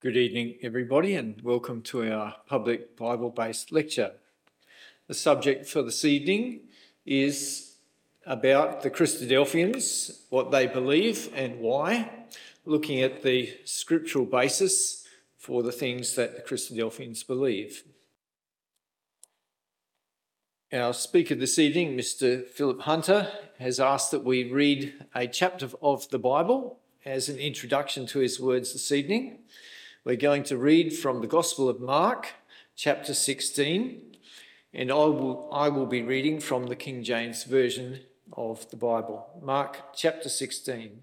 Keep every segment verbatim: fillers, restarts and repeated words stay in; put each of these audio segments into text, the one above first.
Good evening, everybody, and welcome to our public Bible-based lecture. The subject for this evening is about the Christadelphians, what they believe and why, looking at the scriptural basis for the things that the Christadelphians believe. Our speaker this evening, Mister Philip Hunter, has asked that we read a chapter of the Bible as an introduction to his words this evening. We're going to read from the Gospel of Mark, chapter sixteen, and I will, I will be reading from the King James Version of the Bible. Mark, chapter sixteen.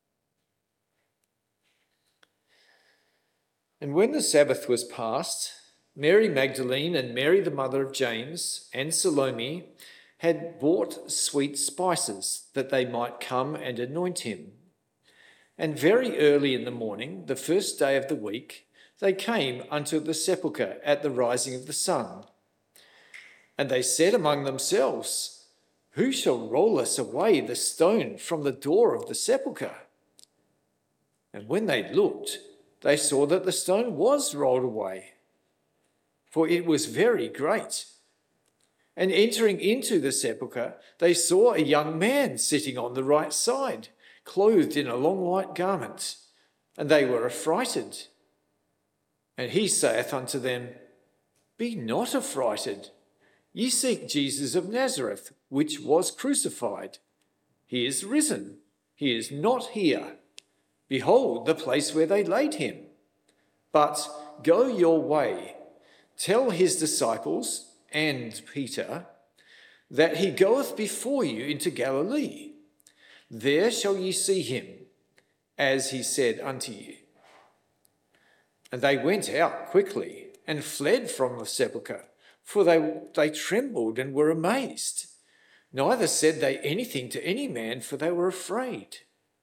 And when the Sabbath was past, Mary Magdalene and Mary the mother of James and Salome had bought sweet spices that they might come and anoint him. And very early in the morning, the first day of the week, they came unto the sepulchre at the rising of the sun. And they said among themselves, Who shall roll us away the stone from the door of the sepulchre? And when they looked, they saw that the stone was rolled away, for it was very great. And entering into the sepulchre, they saw a young man sitting on the right side, clothed in a long white garment, and they were affrighted. And he saith unto them, Be not affrighted. Ye seek Jesus of Nazareth, which was crucified. He is risen. He is not here. Behold the place where they laid him. But go your way. Tell his disciples and Peter that he goeth before you into Galilee. There shall ye see him, as he said unto you. And they went out quickly and fled from the sepulchre, for they, they trembled and were amazed. Neither said they anything to any man, for they were afraid.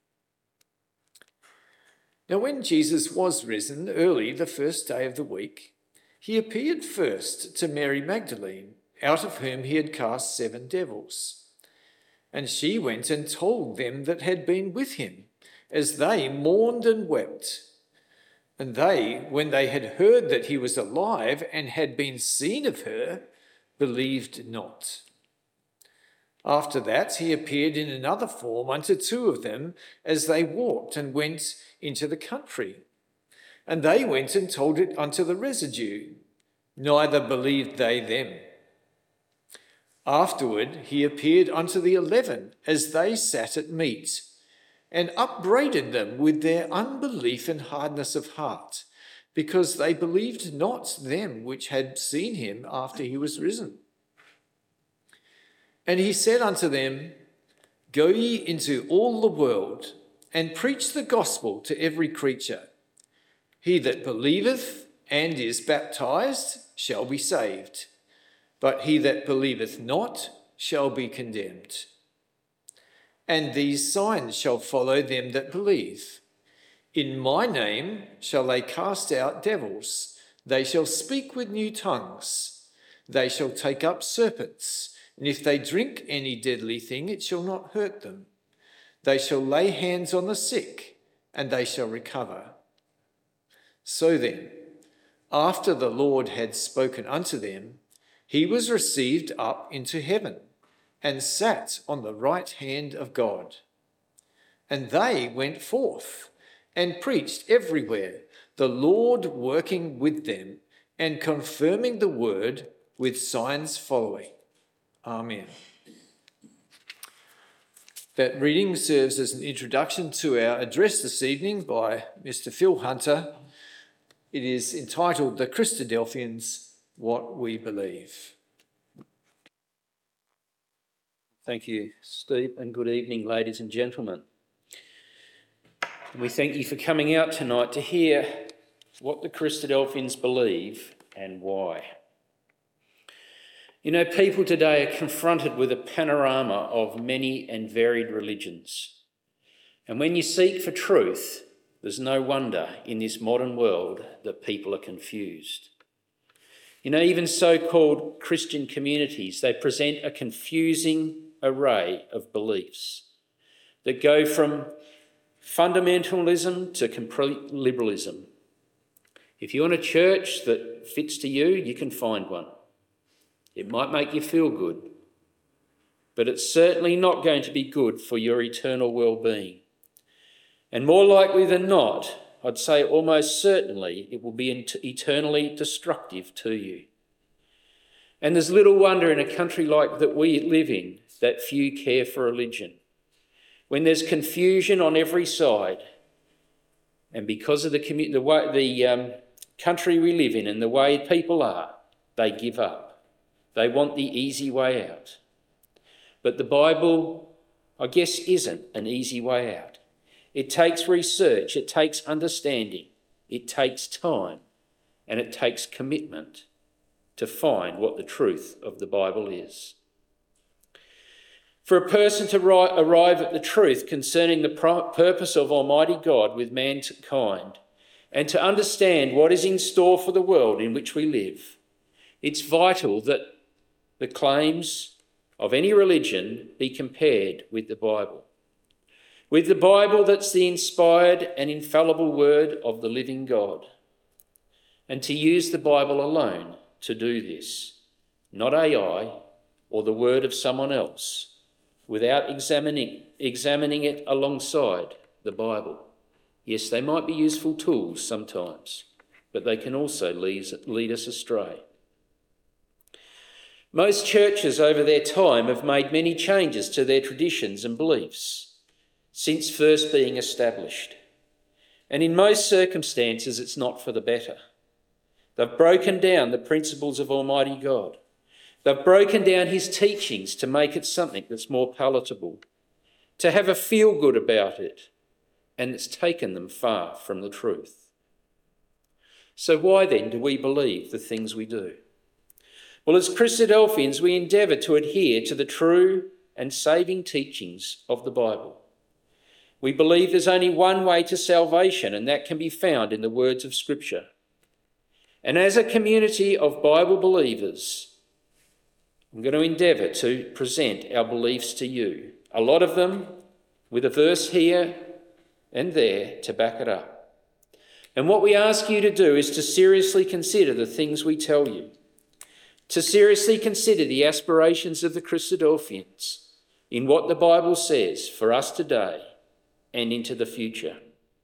Now when Jesus was risen early the first day of the week, he appeared first to Mary Magdalene, out of whom he had cast seven devils. And she went and told them that had been with him, as they mourned and wept. And they, when they had heard that he was alive and had been seen of her, believed not. After that he appeared in another form unto two of them, as they walked and went into the country. And they went and told it unto the residue. Neither believed they them. Afterward he appeared unto the eleven as they sat at meat, and upbraided them with their unbelief and hardness of heart, because they believed not them which had seen him after he was risen. And he said unto them, Go ye into all the world, and preach the gospel to every creature. He that believeth and is baptized shall be saved, but he that believeth not shall be condemned. And these signs shall follow them that believe. In my name shall they cast out devils. They shall speak with new tongues. They shall take up serpents. And if they drink any deadly thing, it shall not hurt them. They shall lay hands on the sick, and they shall recover. So then, after the Lord had spoken unto them, he was received up into heaven and sat on the right hand of God. And they went forth and preached everywhere, the Lord working with them and confirming the word with signs following. Amen. That reading serves as an introduction to our address this evening by Mister Phil Hunter. It is entitled The Christadelphians, What We Believe. Thank you, Steve, and good evening, ladies and gentlemen. And we thank you for coming out tonight to hear what the Christadelphians believe and why. You know, people today are confronted with a panorama of many and varied religions. And when you seek for truth, there's no wonder in this modern world that people are confused. You know, even so-called Christian communities, they present a confusing array of beliefs that go from fundamentalism to complete liberalism. If you want a church that fits to you, you can find one. It might make you feel good, but it's certainly not going to be good for your eternal well-being. And more likely than not, I'd say almost certainly, it will be eternally destructive to you. And there's little wonder in a country like that we live in that few care for religion. When there's confusion on every side, and because of the, commu- the, way, the um, country we live in and the way people are, they give up. They want the easy way out. But the Bible, I guess, isn't an easy way out. It takes research, it takes understanding, it takes time, and it takes commitment to find what the truth of the Bible is. For a person to ri- arrive at the truth concerning the pro- purpose of Almighty God with mankind, and to understand what is in store for the world in which we live, it's vital that the claims of any religion be compared with the Bible. With the Bible that's the inspired and infallible word of the living God. And to use the Bible alone to do this, not A I or the word of someone else, without examining, examining it alongside the Bible. Yes, they might be useful tools sometimes, but they can also lead, lead us astray. Most churches over their time have made many changes to their traditions and beliefs since first being established. And in most circumstances, it's not for the better. They've broken down the principles of Almighty God. They've broken down his teachings to make it something that's more palatable, to have a feel good about it, and it's taken them far from the truth. So why then do we believe the things we do? Well, as Christadelphians, we endeavour to adhere to the true and saving teachings of the Bible. We believe there's only one way to salvation, and that can be found in the words of Scripture. And as a community of Bible believers, I'm going to endeavour to present our beliefs to you, a lot of them with a verse here and there to back it up. And what we ask you to do is to seriously consider the things we tell you, to seriously consider the aspirations of the Christadelphians in what the Bible says for us today and into the future.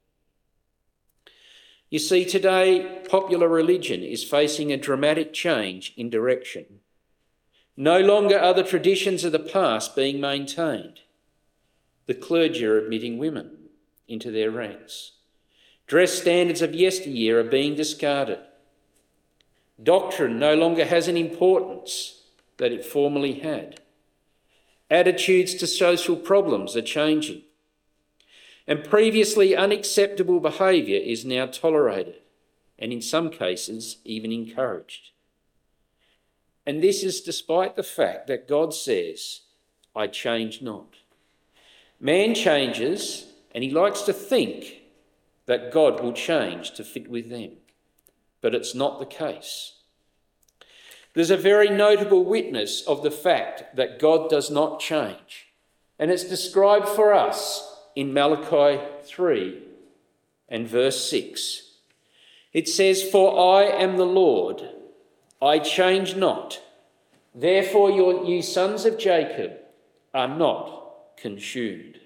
You see, today, popular religion is facing a dramatic change in direction. No longer are the traditions of the past being maintained. The clergy are admitting women into their ranks. Dress standards of yesteryear are being discarded. Doctrine no longer has an importance that it formerly had. Attitudes to social problems are changing. And previously unacceptable behaviour is now tolerated, and in some cases even encouraged. And this is despite the fact that God says, I change not. Man changes, and he likes to think that God will change to fit with them. But it's not the case. There's a very notable witness of the fact that God does not change. And it's described for us in Malachi three and verse six. It says, For I am the Lord, I change not. Therefore your, you sons of Jacob are not consumed.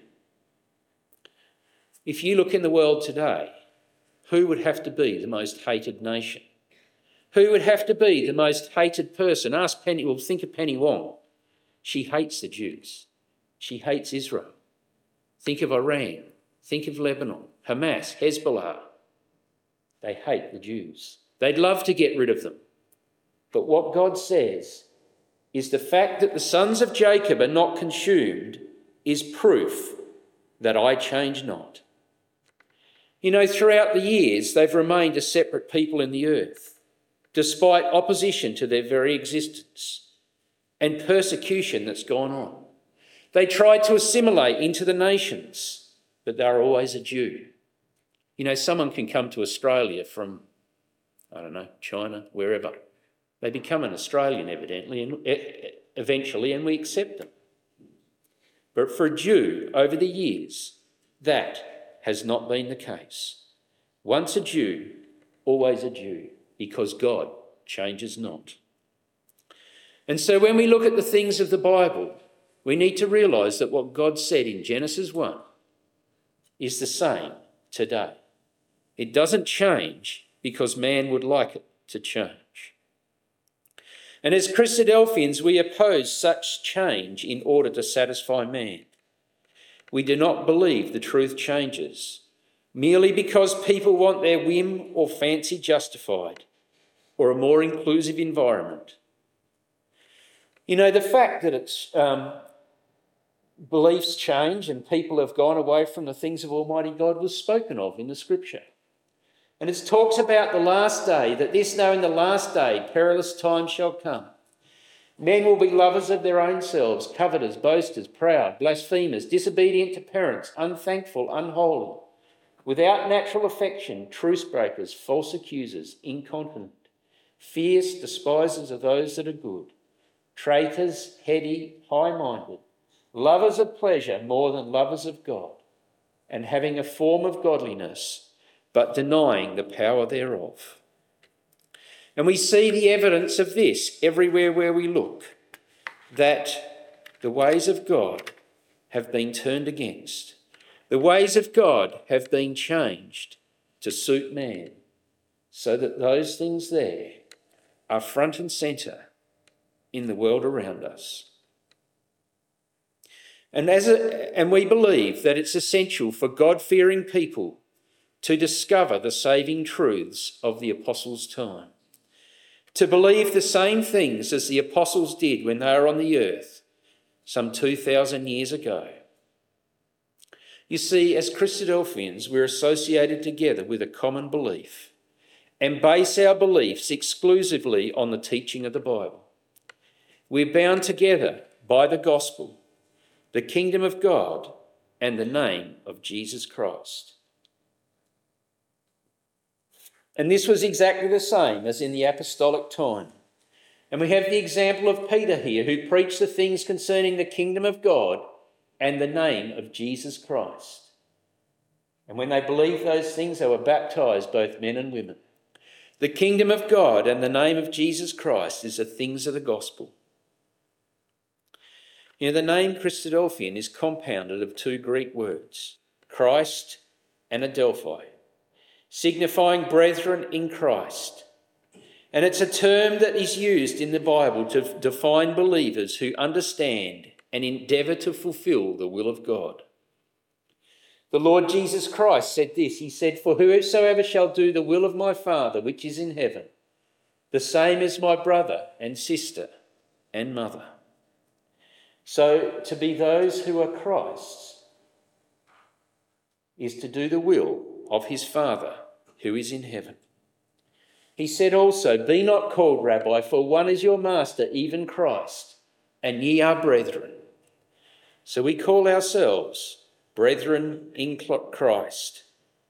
If you look in the world today, who would have to be the most hated nation? Who would have to be the most hated person? Ask Penny, well, think of Penny Wong. She hates the Jews. She hates Israel. Think of Iran. Think of Lebanon, Hamas, Hezbollah. They hate the Jews. They'd love to get rid of them. But what God says is the fact that the sons of Jacob are not consumed is proof that I change not. You know, throughout the years, they've remained a separate people in the earth, despite opposition to their very existence and persecution that's gone on. They tried to assimilate into the nations, but they were always a Jew. You know, someone can come to Australia from, I don't know, China, wherever. They become an Australian, evidently, and eventually, and we accept them. But for a Jew, over the years, that has not been the case. Once a Jew, always a Jew, because God changes not. And so when we look at the things of the Bible, we need to realise that what God said in Genesis one is the same today. It doesn't change because man would like it to change. And as Christadelphians, we oppose such change in order to satisfy man. We do not believe the truth changes merely because people want their whim or fancy justified, or a more inclusive environment. You know, the fact that it's um, beliefs change and people have gone away from the things of Almighty God was spoken of in the Scripture. And it talks about the last day, that this now in the last day perilous times shall come. Men will be lovers of their own selves, covetous, boasters, proud, blasphemers, disobedient to parents, unthankful, unholy, without natural affection, truce breakers, false accusers, incontinent, fierce, despisers of those that are good, traitors, heady, high-minded, lovers of pleasure more than lovers of God, and having a form of godliness, but denying the power thereof. And we see the evidence of this everywhere where we look, that the ways of God have been turned against. The ways of God have been changed to suit man, so that those things there are front and centre in the world around us. And, as a, and we believe that it's essential for God-fearing people to discover the saving truths of the apostles' time, to believe the same things as the apostles did when they were on the earth some two thousand years ago. You see, as Christadelphians, we're associated together with a common belief and base our beliefs exclusively on the teaching of the Bible. We're bound together by the gospel, the kingdom of God, and the name of Jesus Christ. And this was exactly the same as in the apostolic time. And we have the example of Peter here, who preached the things concerning the kingdom of God and the name of Jesus Christ. And when they believed those things, they were baptised, both men and women. The kingdom of God and the name of Jesus Christ is the things of the gospel. You know, the name Christadelphian is compounded of two Greek words, Christ and Adelphoi, signifying brethren in Christ. And it's a term that is used in the Bible to define believers who understand and endeavour to fulfil the will of God. The Lord Jesus Christ said this, he said, "For whosoever shall do the will of my Father which is in heaven, the same is my brother and sister and mother." So to be those who are Christ's is to do the will of his Father who is in heaven. He said also, "Be not called Rabbi, for one is your master, even Christ, and ye are brethren." So we call ourselves brethren in Christ.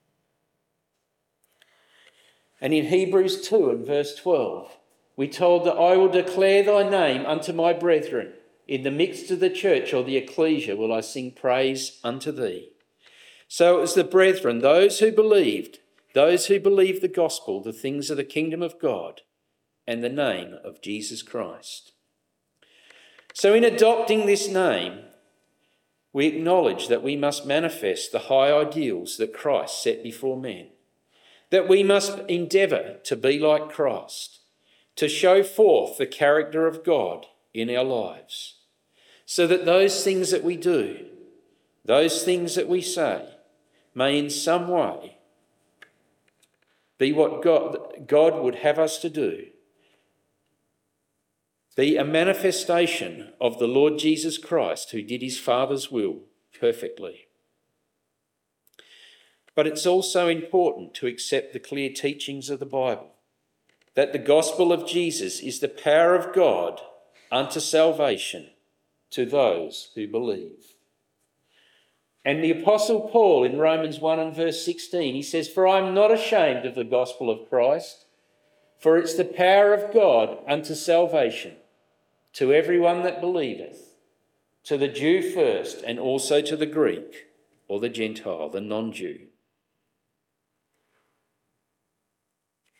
And in Hebrews two and verse twelve, we told that I will declare thy name unto my brethren. In the midst of the church or the ecclesia will I sing praise unto thee. So it was the brethren, those who believed, those who believed the gospel, the things of the kingdom of God, and the name of Jesus Christ. So in adopting this name, we acknowledge that we must manifest the high ideals that Christ set before men, that we must endeavour to be like Christ, to show forth the character of God in our lives, so that those things that we do, those things that we say, may in some way be what God, God would have us to do, be a manifestation of the Lord Jesus Christ, who did his Father's will perfectly. But it's also important to accept the clear teachings of the Bible, that the gospel of Jesus is the power of God unto salvation to those who believe. And the Apostle Paul in Romans one and verse sixteen, he says, "For I am not ashamed of the gospel of Christ, for it's the power of God unto salvation to everyone that believeth, to the Jew first, and also to the Greek," or the Gentile, the non-Jew.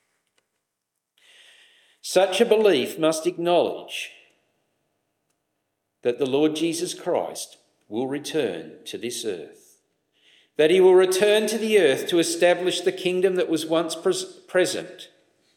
Such a belief must acknowledge that the Lord Jesus Christ will return to this earth, that he will return to the earth to establish the kingdom that was once pres- present.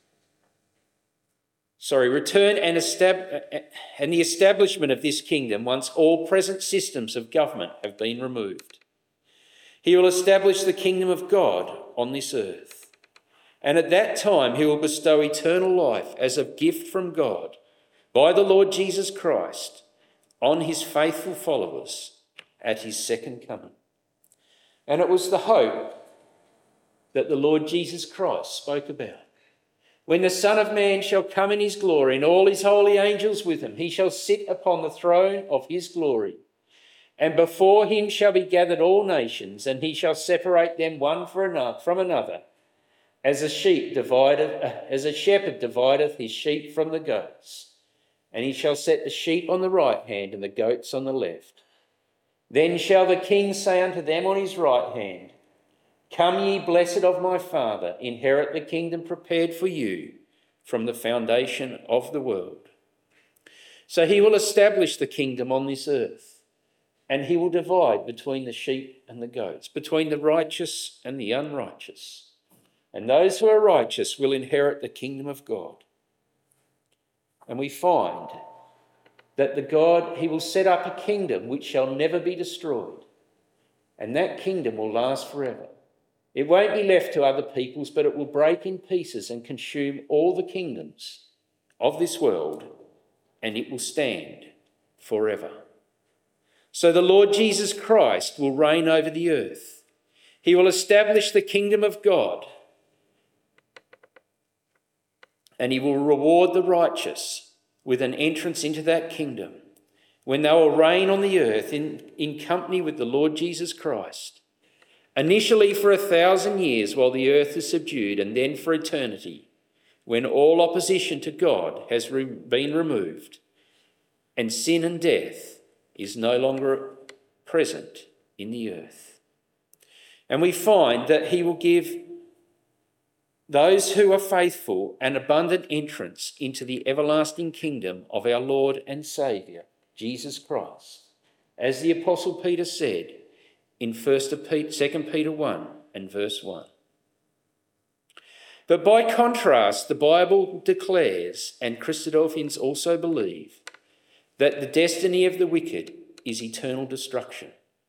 Sorry, return and, estab- and the establishment of this kingdom once all present systems of government have been removed. He will establish the kingdom of God on this earth. And at that time, he will bestow eternal life as a gift from God by the Lord Jesus Christ on his faithful followers at his second coming. And it was the hope that the Lord Jesus Christ spoke about. When the Son of Man shall come in his glory and all his holy angels with him, he shall sit upon the throne of his glory. And before him shall be gathered all nations, and he shall separate them one for another, from another, as a sheep divided, as a shepherd divideth his sheep from the goats. And he shall set the sheep on the right hand and the goats on the left. Then shall the king say unto them on his right hand, Come ye, blessed of my Father, inherit the kingdom prepared for you from the foundation of the world. So he will establish the kingdom on this earth, and he will divide between the sheep and the goats, between the righteous and the unrighteous. And those who are righteous will inherit the kingdom of God. And we find that the God, he will set up a kingdom which shall never be destroyed. And that kingdom will last forever. It won't be left to other peoples, but it will break in pieces and consume all the kingdoms of this world, and it will stand forever. So the Lord Jesus Christ will reign over the earth. He will establish the kingdom of God, and he will reward the righteous with an entrance into that kingdom when they will reign on the earth in, in company with the Lord Jesus Christ, initially for a thousand years while the earth is subdued, and then for eternity when all opposition to God has re- been removed and sin and death is no longer present in the earth. And we find that he will give those who are faithful an abundant entrance into the everlasting kingdom of our Lord and Saviour, Jesus Christ, as the Apostle Peter said in Second Peter one and verse one. But by contrast, the Bible declares, and Christadelphians also believe, that the destiny of the wicked is eternal destruction,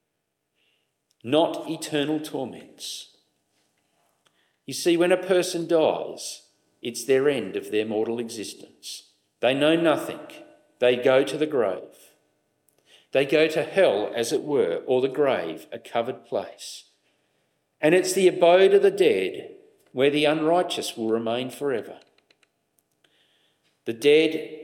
not eternal torments. You see, when a person dies, it's their end of their mortal existence. They know nothing. They go to the grave. They go to hell, as it were, or the grave, a covered place. And it's the abode of the dead where the unrighteous will remain forever. The dead,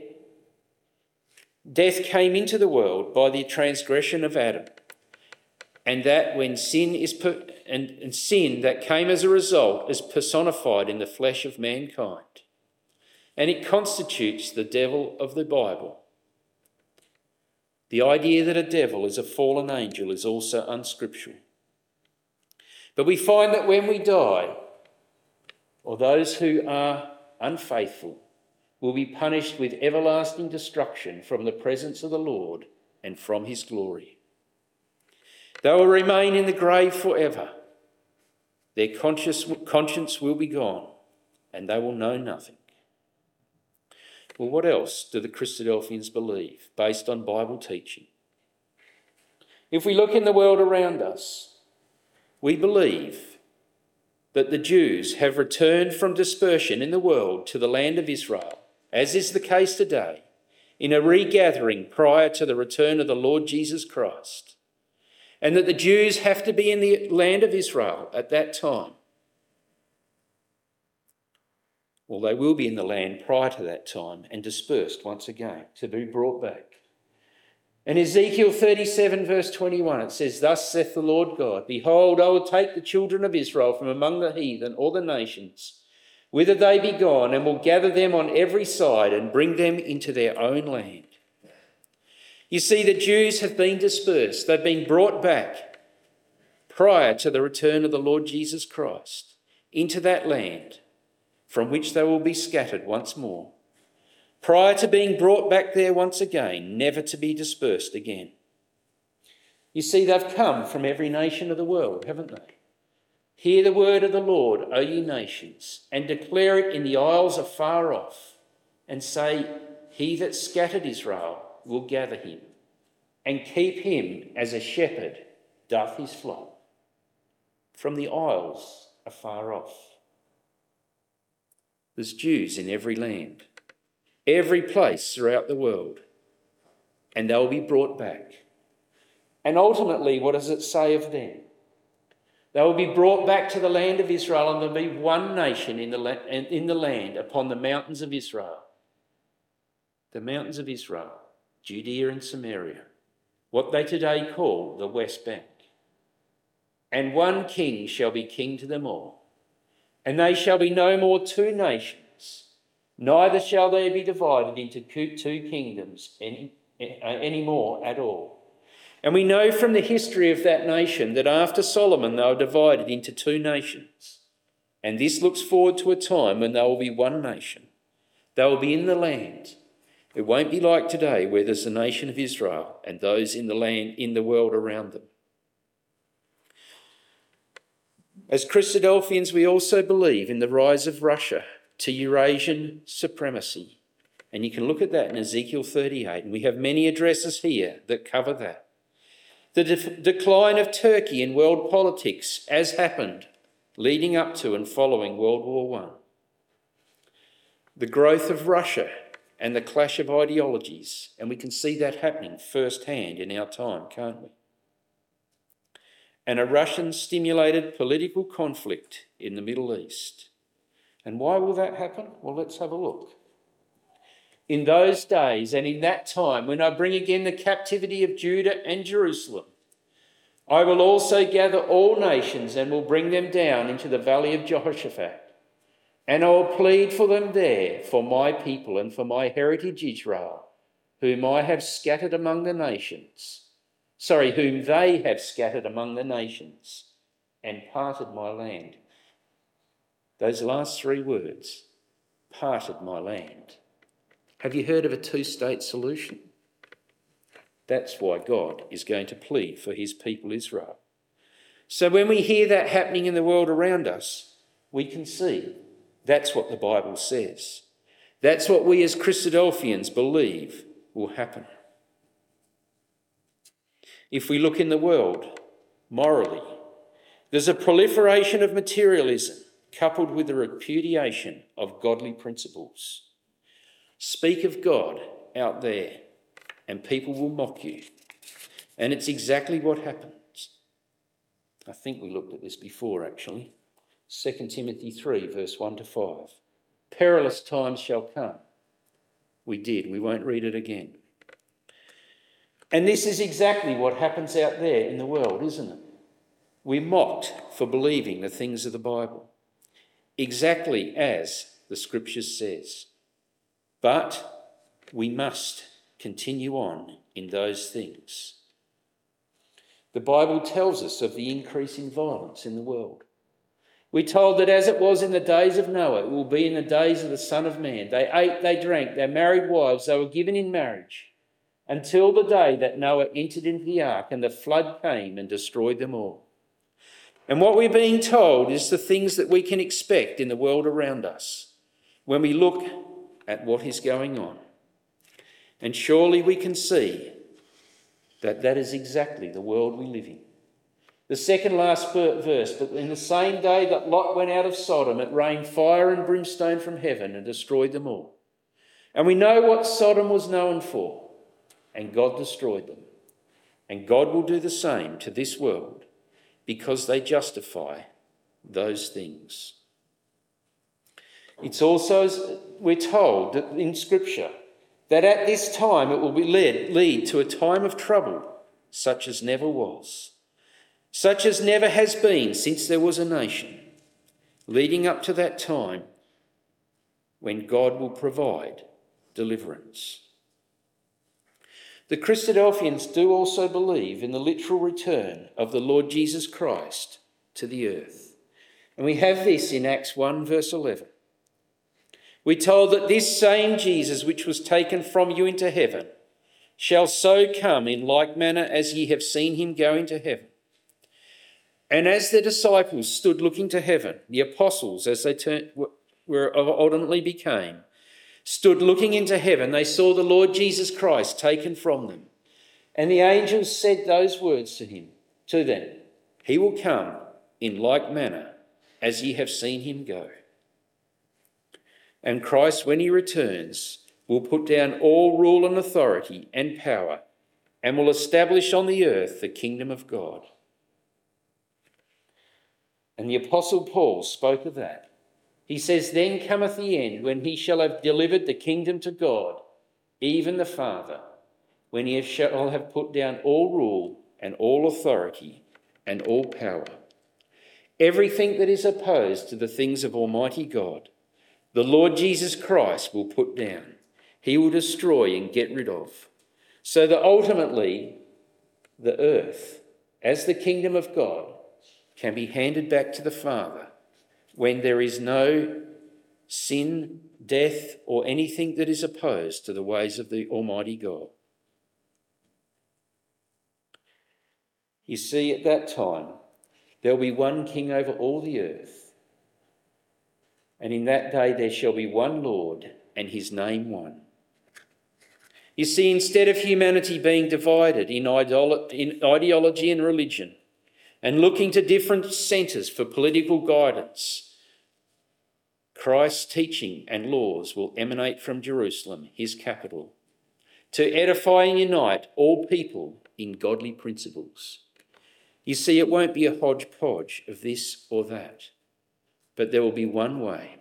death came into the world by the transgression of Adam. And that when sin is per- and, and sin that came as a result is personified in the flesh of mankind. And it constitutes the devil of the Bible. The idea that a devil is a fallen angel is also unscriptural. But we find that when we die, or those who are unfaithful will be punished with everlasting destruction from the presence of the Lord and from his glory. They will remain in the grave forever. Their conscious, conscience will be gone, and they will know nothing. Well, what else do the Christadelphians believe based on Bible teaching? If we look in the world around us, we believe that the Jews have returned from dispersion in the world to the land of Israel, as is the case today, in a regathering prior to the return of the Lord Jesus Christ. And that the Jews have to be in the land of Israel at that time. Well, they will be in the land prior to that time and dispersed once again to be brought back. In Ezekiel thirty-seven verse twenty-one it says, Thus saith the Lord God, Behold, I will take the children of Israel from among the heathen, or the nations, whither they be gone, and will gather them on every side and bring them into their own land. You see, the Jews have been dispersed. They've been brought back prior to the return of the Lord Jesus Christ into that land from which they will be scattered once more. prior to being brought back there once again, never to be dispersed again. You see, they've come from every nation of the world, haven't they? Hear the word of the Lord, O ye nations, and declare it in the isles afar off, and say, he that scattered Israel will gather him, and keep him as a shepherd doth his flock, from the isles afar off. There's Jews in every land, every place throughout the world, and they'll be brought back. And ultimately, what does it say of them? They will be brought back to the land of Israel, and there will be one nation in the, la- in the land upon the mountains of Israel. The mountains of Israel, Judea and Samaria, what they today call the West Bank. And one king shall be king to them all, and they shall be no more two nations, neither shall they be divided into two kingdoms any, any more at all. And we know from the history of that nation that after Solomon they were divided into two nations. And this looks forward to a time when they will be one nation. They will be in the land. It won't be like today where there's the nation of Israel and those in the land, in the world around them. As Christadelphians, we also believe in the rise of Russia to Eurasian supremacy. And you can look at that in Ezekiel thirty-eight, and we have many addresses here that cover that. The de- decline of Turkey in world politics, as happened leading up to and following World War One. The growth of Russia and the clash of ideologies, and we can see that happening firsthand in our time, can't we? And a Russian-stimulated political conflict in the Middle East. And why will that happen? Well, let's have a look. In those days and in that time, when I bring again the captivity of Judah and Jerusalem, I will also gather all nations and will bring them down into the valley of Jehoshaphat. And I will plead for them there, for my people and for my heritage Israel, whom I have scattered among the nations. Sorry, whom they have scattered among the nations and parted my land. Those last three words, parted my land. Have you heard of a two-state solution? That's why God is going to plead for his people Israel. So when we hear that happening in the world around us, we can see that's what the Bible says. That's what we as Christadelphians believe will happen. If we look in the world, morally, there's a proliferation of materialism coupled with the repudiation of godly principles. Speak of God out there and people will mock you. And it's exactly what happens. I think we looked at this before, actually. Second Timothy three, verse one to five. Perilous times shall come. We did. We won't read it again. And this is exactly what happens out there in the world, isn't it? We're mocked for believing the things of the Bible, exactly as the Scriptures says. But we must continue on in those things. The Bible tells us of the increase in violence in the world. We're told that as it was in the days of Noah, it will be in the days of the Son of Man. They ate, they drank, they married wives, they were given in marriage, until the day that Noah entered into the ark and the flood came and destroyed them all. And what we're being told is the things that we can expect in the world around us when we look at what is going on. And surely we can see that that is exactly the world we live in. The second last verse, but in the same day that Lot went out of Sodom, it rained fire and brimstone from heaven and destroyed them all. And we know what Sodom was known for. And God destroyed them. And God will do the same to this world because they justify those things. It's also, we're told that in Scripture, that at this time it will be led, lead to a time of trouble such as never was, such as never has been since there was a nation, leading up to that time when God will provide deliverance. The Christadelphians do also believe in the literal return of the Lord Jesus Christ to the earth. And we have this in Acts one verse eleven. we're told that this same Jesus which was taken from you into heaven shall so come in like manner as ye have seen him go into heaven. And as the disciples stood looking to heaven, the apostles, as they turned, were ultimately became, stood looking into heaven, they saw the Lord Jesus Christ taken from them. And the angels said those words to him, to them, he will come in like manner as ye have seen him go. And Christ, when he returns, will put down all rule and authority and power and will establish on the earth the kingdom of God. And the Apostle Paul spoke of that. He says, then cometh the end, when he shall have delivered the kingdom to God, even the Father, when he shall have put down all rule and all authority and all power. Everything that is opposed to the things of Almighty God, the Lord Jesus Christ will put down. He will destroy and get rid of. So that ultimately the earth, as the kingdom of God, can be handed back to the Father when there is no sin, death, or anything that is opposed to the ways of the Almighty God. You see, at that time, there will be one king over all the earth. And in that day there shall be one Lord, and his name one. You see, instead of humanity being divided in, idol- in ideology and religion, and looking to different centres for political guidance, Christ's teaching and laws will emanate from Jerusalem, his capital, to edify and unite all people in godly principles. You see, it won't be a hodgepodge of this or that, but there will be one way.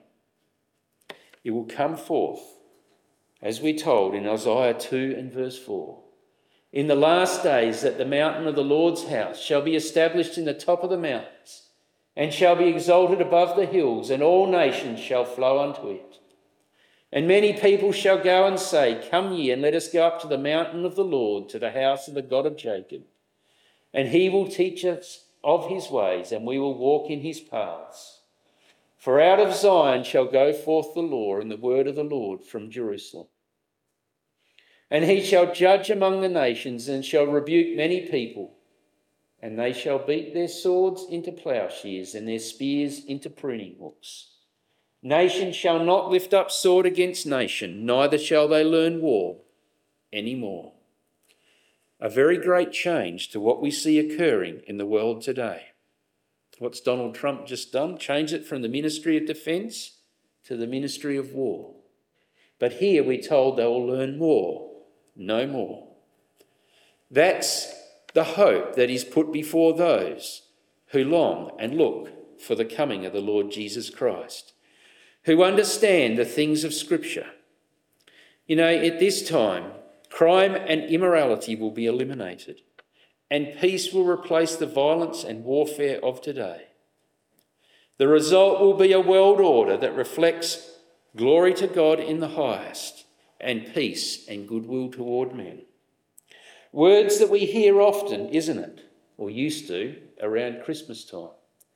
It will come forth, as we're told in Isaiah two and verse four, in the last days that the mountain of the Lord's house shall be established in the top of the mountains, and shall be exalted above the hills, and all nations shall flow unto it. And many people shall go and say, come ye, and let us go up to the mountain of the Lord, to the house of the God of Jacob. And he will teach us of his ways, and we will walk in his paths. For out of Zion shall go forth the law and the word of the Lord from Jerusalem. And he shall judge among the nations, and shall rebuke many people. And they shall beat their swords into plowshares, and their spears into pruning hooks. Nation shall not lift up sword against nation, neither shall they learn war any more. A very great change to what we see occurring in the world today. What's Donald Trump just done? Changed it from the Ministry of Defence to the Ministry of War. But here we're told they will learn war no more. That's the hope that is put before those who long and look for the coming of the Lord Jesus Christ, who understand the things of Scripture. You know, at this time, crime and immorality will be eliminated, and peace will replace the violence and warfare of today. The result will be a world order that reflects glory to God in the highest, and peace and goodwill toward men. Words that we hear often, isn't it? Or used to, around Christmas time.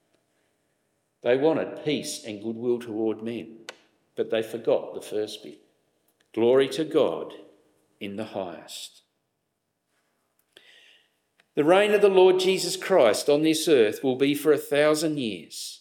They wanted peace and goodwill toward men, but they forgot the first bit. Glory to God in the highest. The reign of the Lord Jesus Christ on this earth will be for a thousand years.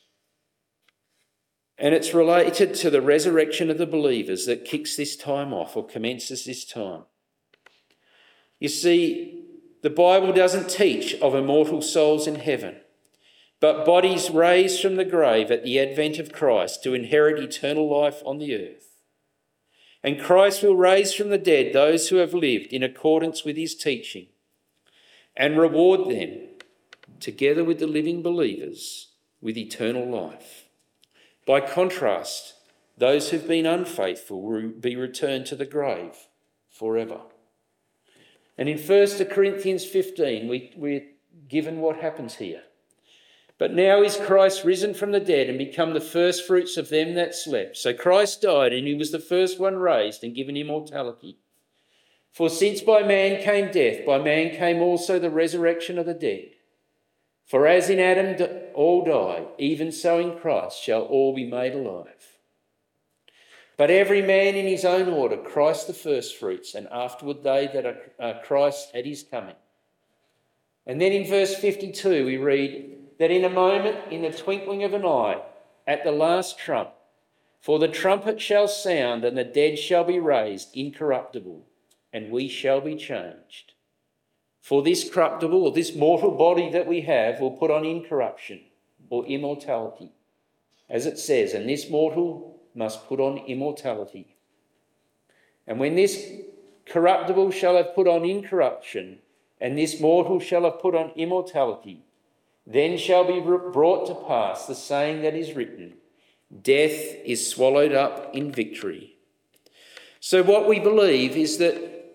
And it's related to the resurrection of the believers that kicks this time off or commences this time. You see, the Bible doesn't teach of immortal souls in heaven, but bodies raised from the grave at the advent of Christ to inherit eternal life on the earth. And Christ will raise from the dead those who have lived in accordance with his teaching and reward them, together with the living believers, with eternal life. By contrast, those who've been unfaithful will be returned to the grave forever. And in First Corinthians fifteen, we, we're given what happens here. But now is Christ risen from the dead and become the first fruits of them that slept. So Christ died, and he was the first one raised and given immortality. For since by man came death, by man came also the resurrection of the dead. For as in Adam all die, even so in Christ shall all be made alive. But every man in his own order, Christ the firstfruits, and afterward they that are uh, Christ at his coming. And then in verse fifty-two we read that in a moment, in the twinkling of an eye, at the last trump, for the trumpet shall sound, and the dead shall be raised incorruptible, and we shall be changed. For this corruptible, or this mortal body that we have, will put on incorruption, or immortality. As it says, and this mortal must put on immortality. And when this corruptible shall have put on incorruption, and this mortal shall have put on immortality, then shall be brought to pass the saying that is written, death is swallowed up in victory. So what we believe is that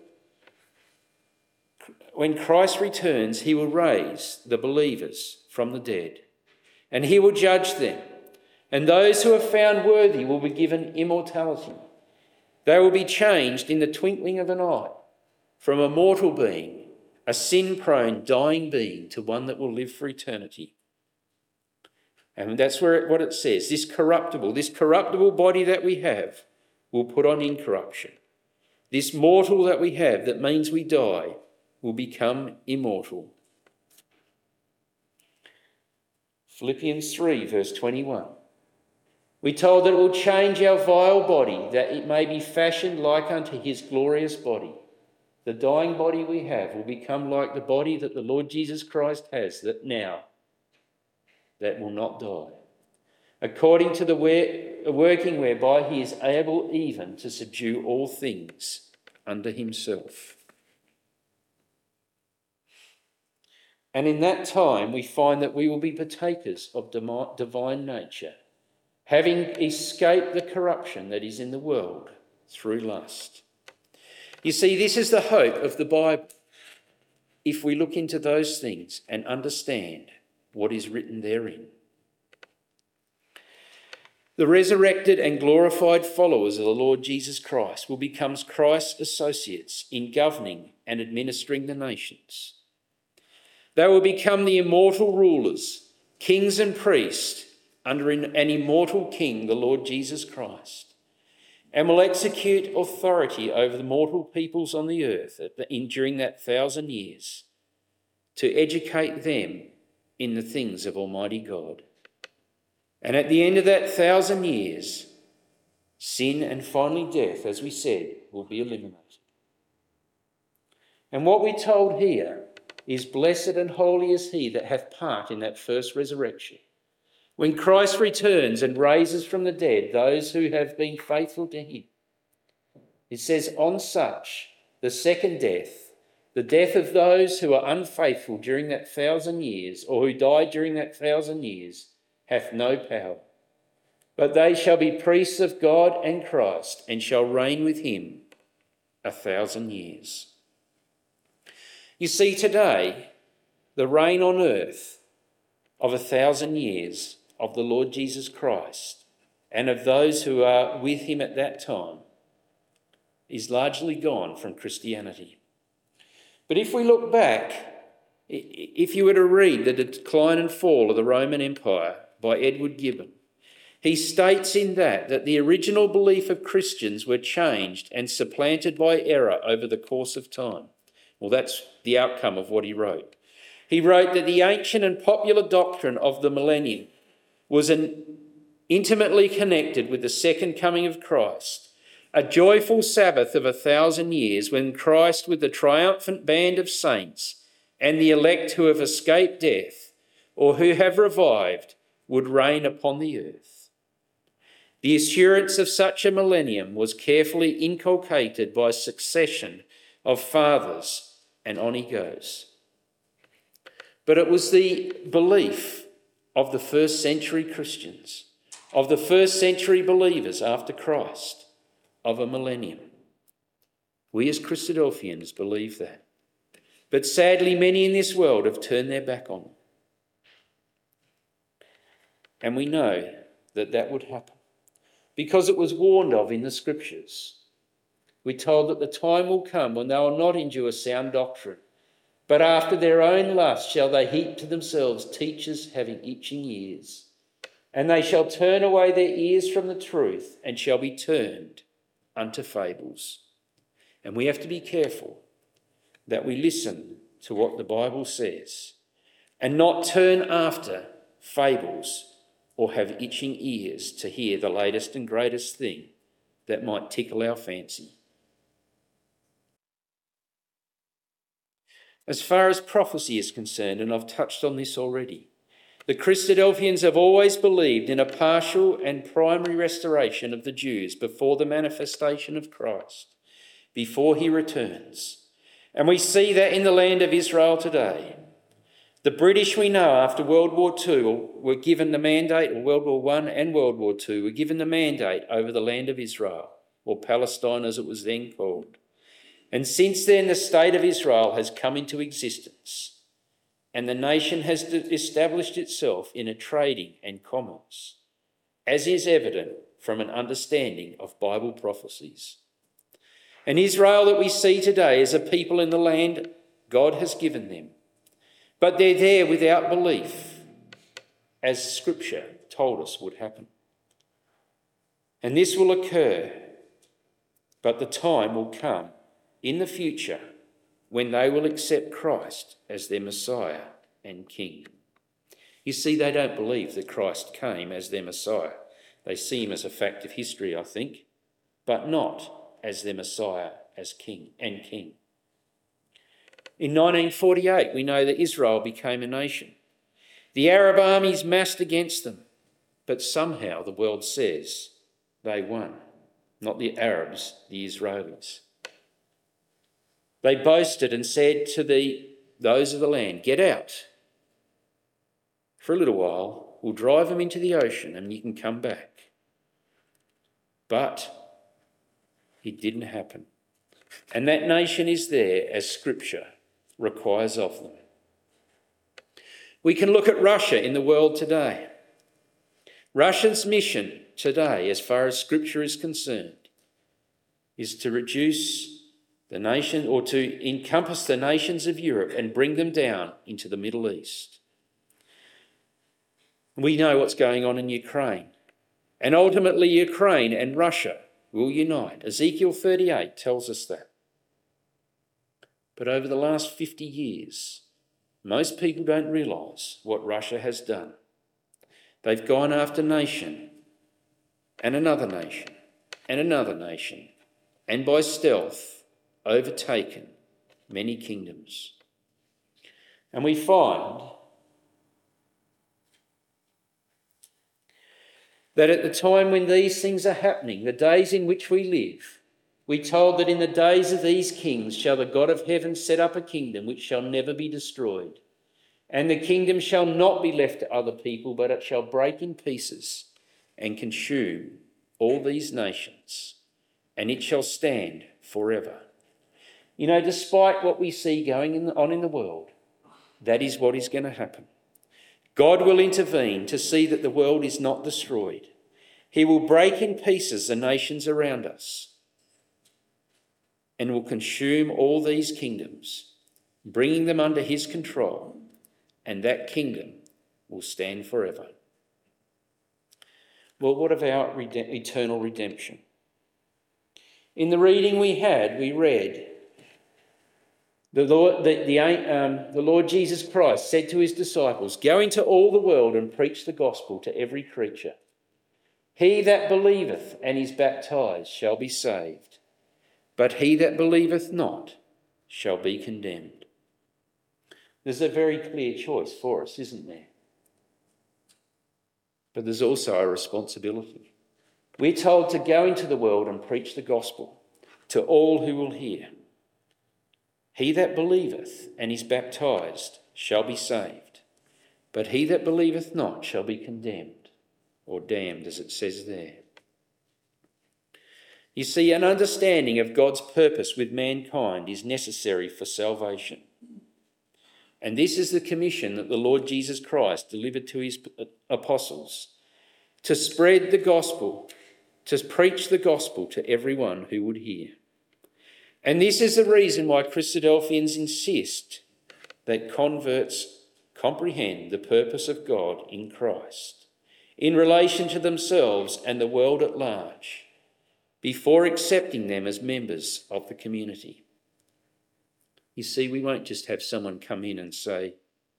when Christ returns, he will raise the believers from the dead, and he will judge them. And those who are found worthy will be given immortality. They will be changed in the twinkling of an eye from a mortal being, a sin-prone, dying being, to one that will live for eternity. And that's where it, what it says. This corruptible, this corruptible body that we have will put on incorruption. This mortal that we have, that means we die, will become immortal. Philippians three, verse twenty-one. We're told that it will change our vile body, that it may be fashioned like unto his glorious body. The dying body we have will become like the body that the Lord Jesus Christ has, that now, that will not die, according to the working whereby he is able even to subdue all things under himself. And in that time we find that we will be partakers of divine nature, having escaped the corruption that is in the world through lust. You see, this is the hope of the Bible, if we look into those things and understand what is written therein. The resurrected and glorified followers of the Lord Jesus Christ will become Christ's associates in governing and administering the nations. They will become the immortal rulers, kings and priests, under an immortal king, the Lord Jesus Christ, and will execute authority over the mortal peoples on the earth in, during that thousand years to educate them in the things of Almighty God. And at the end of that thousand years, sin and finally death, as we said, will be eliminated. And what we're told here is, blessed and holy is he that hath part in that first resurrection, when Christ returns and raises from the dead those who have been faithful to him. It says, on such, the second death, the death of those who are unfaithful during that thousand years, or who died during that thousand years, hath no power. But they shall be priests of God and Christ, and shall reign with him a thousand years. You see, today, the reign on earth of a thousand years of the Lord Jesus Christ and of those who are with him at that time is largely gone from Christianity. But if we look back, if you were to read The Decline and Fall of the Roman Empire by Edward Gibbon, he states in that that the original belief of Christians were changed and supplanted by error over the course of time. Well, that's the outcome of what he wrote. He wrote that the ancient and popular doctrine of the millennium was an intimately connected with the second coming of Christ, a joyful Sabbath of a thousand years when Christ, with the triumphant band of saints and the elect who have escaped death or who have revived, would reign upon the earth. The assurance of such a millennium was carefully inculcated by a succession of fathers, and on he goes. But it was the belief of the first century Christians, of the first century believers after Christ, of a millennium. We as Christadelphians believe that. But sadly, many in this world have turned their back on it. And we know that that would happen because it was warned of in the Scriptures. We're told that the time will come when they will not endure sound doctrine, but after their own lust shall they heap to themselves teachers having itching ears. And they shall turn away their ears from the truth and shall be turned unto fables. And we have to be careful that we listen to what the Bible says and not turn after fables or have itching ears to hear the latest and greatest thing that might tickle our fancy. As far as prophecy is concerned, and I've touched on this already, the Christadelphians have always believed in a partial and primary restoration of the Jews before the manifestation of Christ, before he returns. And we see that in the land of Israel today. The British, we know, after World War Two were given the mandate, or World War One and World War Two were given the mandate over the land of Israel, or Palestine as it was then called. And since then, the state of Israel has come into existence. And the nation has established itself in a trading and commerce, as is evident from an understanding of Bible prophecies. And Israel that we see today is a people in the land God has given them, but they're there without belief, as Scripture told us would happen. And this will occur, but the time will come in the future when they will accept Christ as their Messiah and King. You see, they don't believe that Christ came as their Messiah. They see him as a fact of history, I think, but not as their Messiah as King and King. In nineteen forty-eight, we know that Israel became a nation. The Arab armies massed against them, but somehow the world says they won. Not the Arabs, the Israelis. They boasted and said to the those of the land, "Get out. For a little while, we'll drive them into the ocean and you can come back." But it didn't happen. And that nation is there as Scripture requires of them. We can look at Russia in the world today. Russia's mission today, as far as Scripture is concerned, is to reduce the nation, or to encompass the nations of Europe and bring them down into the Middle East. We know what's going on in Ukraine. And ultimately Ukraine and Russia will unite. Ezekiel thirty-eight tells us that. But over the last fifty years, most people don't realise what Russia has done. They've gone after nation and another nation and another nation, and by stealth overtaken many kingdoms. And we find that at the time when these things are happening, the days in which we live, we're told that in the days of these kings shall the God of heaven set up a kingdom which shall never be destroyed. And the kingdom shall not be left to other people, but it shall break in pieces and consume all these nations, and it shall stand forever. You know, despite what we see going on in the world, that is what is going to happen. God will intervene to see that the world is not destroyed. He will break in pieces the nations around us and will consume all these kingdoms, bringing them under his control, and that kingdom will stand forever. Well, what of our rede- eternal redemption? In the reading we had, we read, The Lord, the, the, um, the Lord Jesus Christ said to his disciples, "Go into all the world and preach the gospel to every creature. He that believeth and is baptized shall be saved, but he that believeth not shall be condemned." There's a very clear choice for us, isn't there? But there's also a responsibility. We're told to go into the world and preach the gospel to all who will hear. He that believeth and is baptized shall be saved, but he that believeth not shall be condemned, or damned as it says there. You see, an understanding of God's purpose with mankind is necessary for salvation. And this is the commission that the Lord Jesus Christ delivered to his apostles, to spread the gospel, to preach the gospel to everyone who would hear. And this is the reason why Christadelphians insist that converts comprehend the purpose of God in Christ. in relation to themselves and the world at large, before accepting them as members of the community. You see, we won't just have someone come in and say,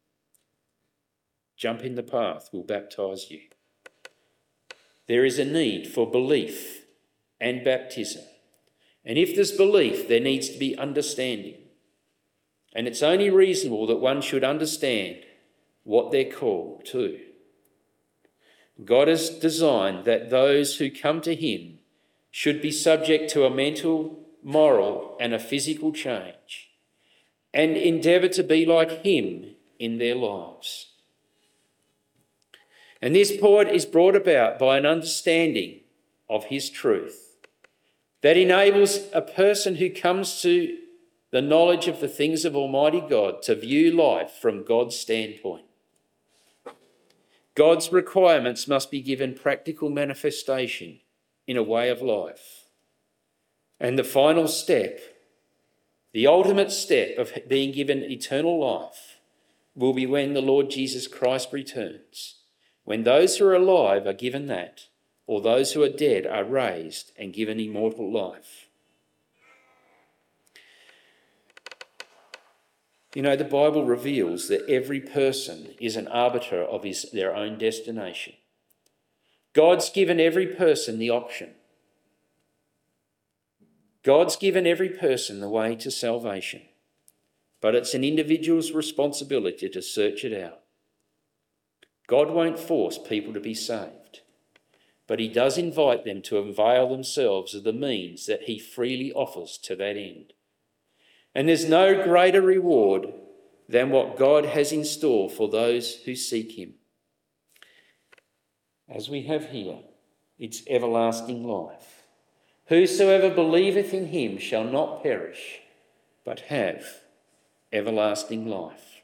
"Jump in the path, we'll baptise you." There is a need for belief and baptism. And if there's belief, there needs to be understanding. And it's only reasonable that one should understand what they're called to. God has designed that those who come to him should be subject to a mental, moral and a physical change and endeavour to be like him in their lives. And this point is brought about by an understanding of his truth that enables a person who comes to the knowledge of the things of Almighty God to view life from God's standpoint. God's requirements must be given practical manifestation in a way of life. And the final step, the ultimate step of being given eternal life, will be when the Lord Jesus Christ returns, when those who are alive are given that, or those who are dead are raised and given immortal life. You know, the Bible reveals that every person is an arbiter of his, their own destination. God's given every person the option. God's given every person the way to salvation, but it's an individual's responsibility to search it out. God won't force people to be saved, but he does invite them to avail themselves of the means that he freely offers to that end. And there's no greater reward than what God has in store for those who seek him. As we have here, it's everlasting life. Whosoever believeth in him shall not perish, but have everlasting life.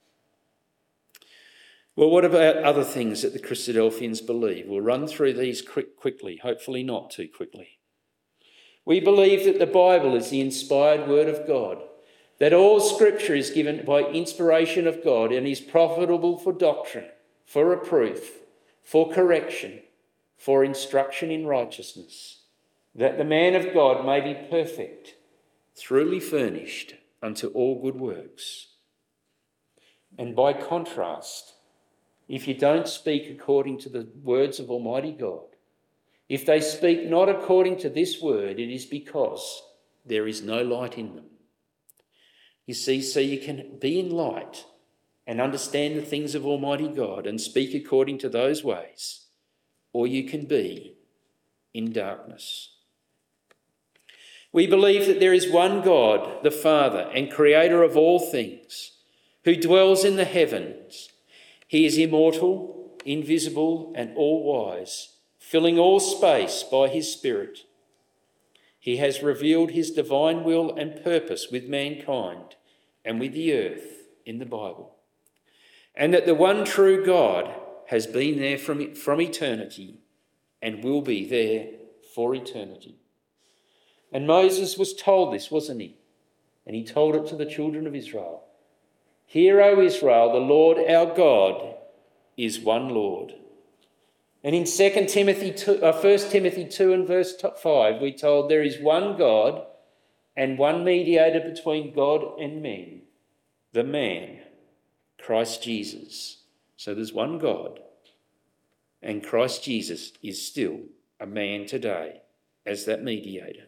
Well, what about other things that the Christadelphians believe? We'll run through these quick, quickly, hopefully not too quickly. We believe that the Bible is the inspired word of God, that all scripture is given by inspiration of God and is profitable for doctrine, for reproof, for correction, for instruction in righteousness, that the man of God may be perfect, truly furnished unto all good works. And by contrast, if you don't speak according to the words of Almighty God, if they speak not according to this word, it is because there is no light in them. You see, so you can be in light and understand the things of Almighty God and speak according to those ways, or you can be in darkness. We believe that there is one God, the Father and Creator of all things, who dwells in the heavens. He is immortal, invisible and all-wise, filling all space by his Spirit. He has revealed his divine will and purpose with mankind and with the earth in the Bible. And that the one true God has been there from, from eternity and will be there for eternity. And Moses was told this, wasn't he? And he told it to the children of Israel. Hear, O Israel, the Lord our God is one Lord. And in Second Timothy two, uh, First Timothy two and verse five, we're told there is one God and one mediator between God and men, the man, Christ Jesus. So there's one God, and Christ Jesus is still a man today as that mediator.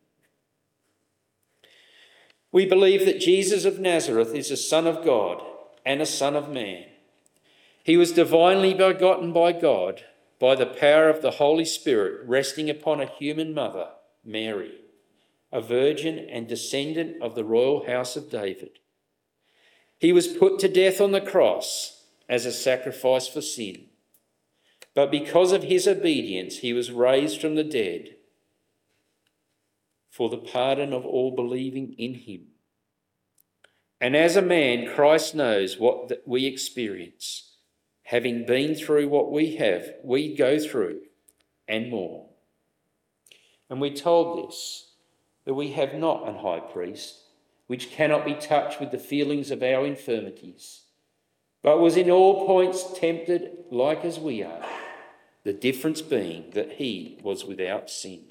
We believe that Jesus of Nazareth is a Son of God and a Son of Man. He was divinely begotten by God by the power of the Holy Spirit resting upon a human mother, Mary, a virgin and descendant of the royal house of David. He was put to death on the cross as a sacrifice for sin, but because of his obedience, he was raised from the dead for the pardon of all believing in him. And as a man, Christ knows what we experience. Having been through what we have, we go through and more. And we're told this, that we have not an high priest, which cannot be touched with the feelings of our infirmities, but was in all points tempted like as we are, the difference being that he was without sin.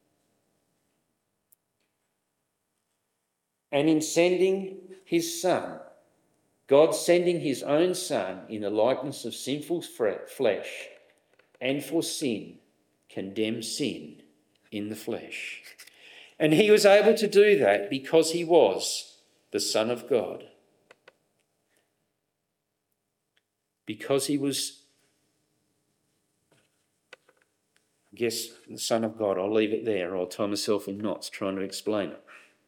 And in sending his Son, God sending his own Son in the likeness of sinful flesh, and for sin, condemned sin in the flesh. And he was able to do that because he was the Son of God. Because he was, I guess, the Son of God. I'll leave it there, or I'll tie myself in knots trying to explain it.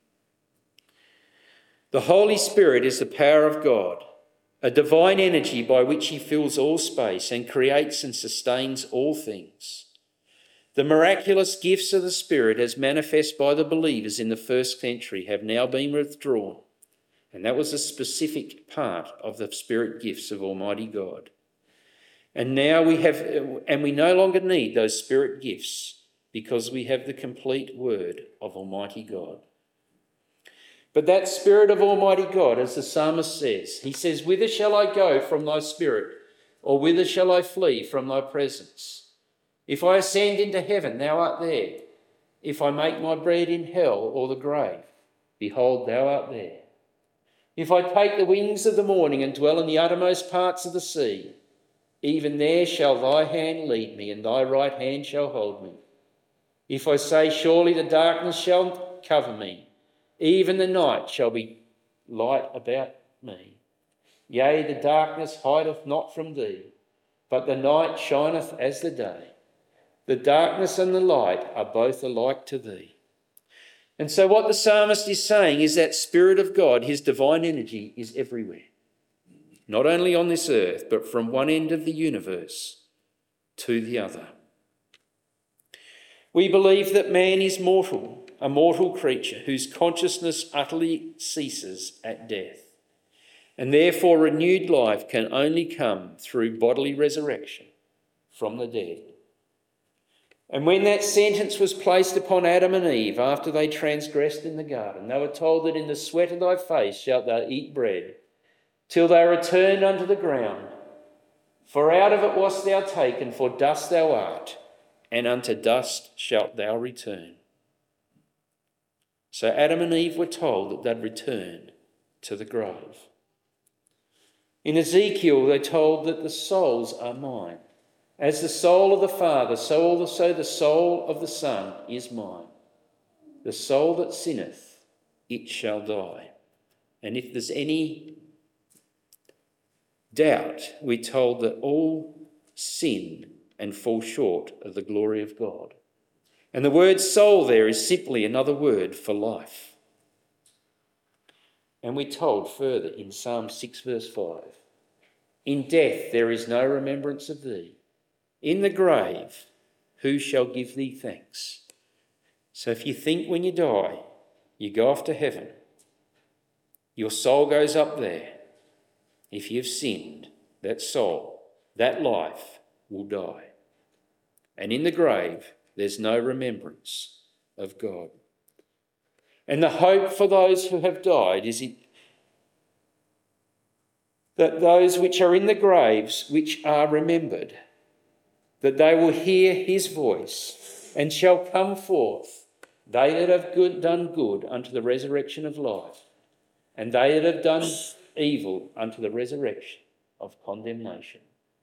The Holy Spirit is the power of God, a divine energy by which he fills all space and creates and sustains all things. The miraculous gifts of the Spirit, as manifest by the believers in the first century, have now been withdrawn, and that was a specific part of the Spirit gifts of Almighty God. And now we have, and we no longer need those Spirit gifts because we have the complete Word of Almighty God. But that Spirit of Almighty God, as the psalmist says, he says, "Whither shall I go from thy Spirit? Or whither shall I flee from thy presence? If I ascend into heaven, thou art there. If I make my bed in hell or the grave, behold, thou art there. If I take the wings of the morning and dwell in the uttermost parts of the sea, even there shall thy hand lead me, and thy right hand shall hold me. If I say, surely the darkness shall cover me, even the night shall be light about me. Yea, the darkness hideth not from thee, but the night shineth as the day. The darkness and the light are both alike to thee." And so what the psalmist is saying is that Spirit of God, his divine energy, is everywhere. Not only on this earth, but from one end of the universe to the other. We believe that man is mortal, a mortal creature whose consciousness utterly ceases at death, and therefore renewed life can only come through bodily resurrection from the dead. And when that sentence was placed upon Adam and Eve after they transgressed in the garden, they were told that in the sweat of thy face shalt thou eat bread, till they returned unto the ground. For out of it wast thou taken, for dust thou art, and unto dust shalt thou return. So Adam and Eve were told that they'd return to the grave. In Ezekiel, they're told that the souls are mine. As the soul of the Father, so also the soul of the Son is mine. The soul that sinneth, it shall die. And if there's any doubt, we're told that all sin and fall short of the glory of God. And the word soul there is simply another word for life. And we're told further in Psalm six verse five, "In death there is no remembrance of thee. In the grave, who shall give thee thanks?" So if you think when you die, you go off to heaven, your soul goes up there. If you've sinned, that soul, that life will die. And in the grave, there's no remembrance of God. And the hope for those who have died is it, that those which are in the graves, which are remembered, that they will hear his voice and shall come forth, they that have good, done good unto the resurrection of life, and they that have done evil unto the resurrection of condemnation.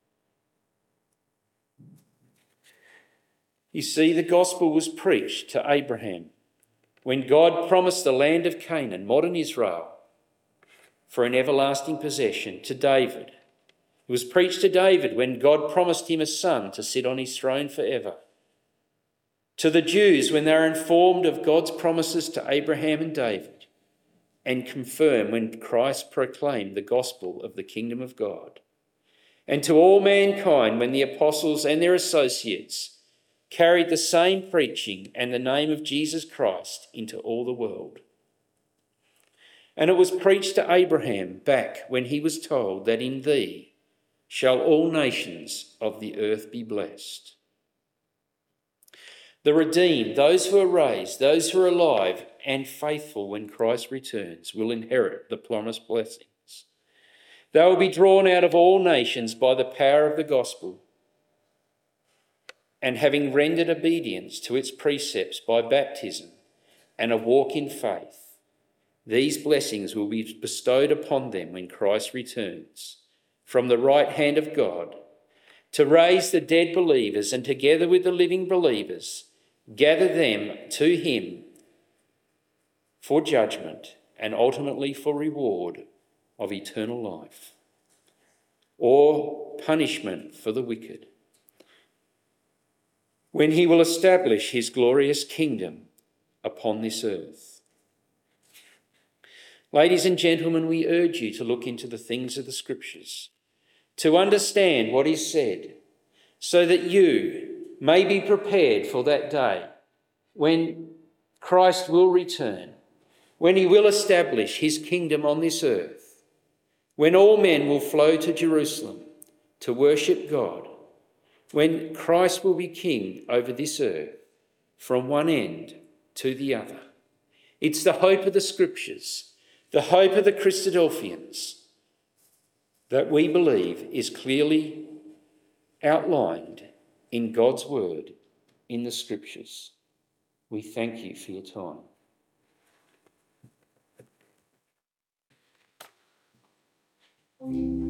You see, the gospel was preached to Abraham when God promised the land of Canaan, modern Israel, for an everlasting possession, to David. It was preached to David when God promised him a son to sit on his throne forever. To the Jews when they were informed of God's promises to Abraham and David, and confirmed when Christ proclaimed the gospel of the kingdom of God. And to all mankind when the apostles and their associates carried the same preaching and the name of Jesus Christ into all the world. And it was preached to Abraham back when he was told that in thee shall all nations of the earth be blessed. The redeemed, those who are raised, those who are alive and faithful when Christ returns, will inherit the promised blessings. They will be drawn out of all nations by the power of the gospel. and having rendered obedience to its precepts by baptism and a walk in faith, these blessings will be bestowed upon them when Christ returns from the right hand of God to raise the dead believers and together with the living believers, gather them to him for judgment and ultimately for reward of eternal life or punishment for the wicked, when he will establish his glorious kingdom upon this earth. Ladies and gentlemen, we urge you to look into the things of the Scriptures, to understand what is said, so that you may be prepared for that day when Christ will return, when he will establish his kingdom on this earth, when all men will flow to Jerusalem to worship God, when Christ will be king over this earth from one end to the other. It's the hope of the Scriptures, the hope of the Christadelphians, that we believe is clearly outlined in God's word in the Scriptures. We thank you for your time.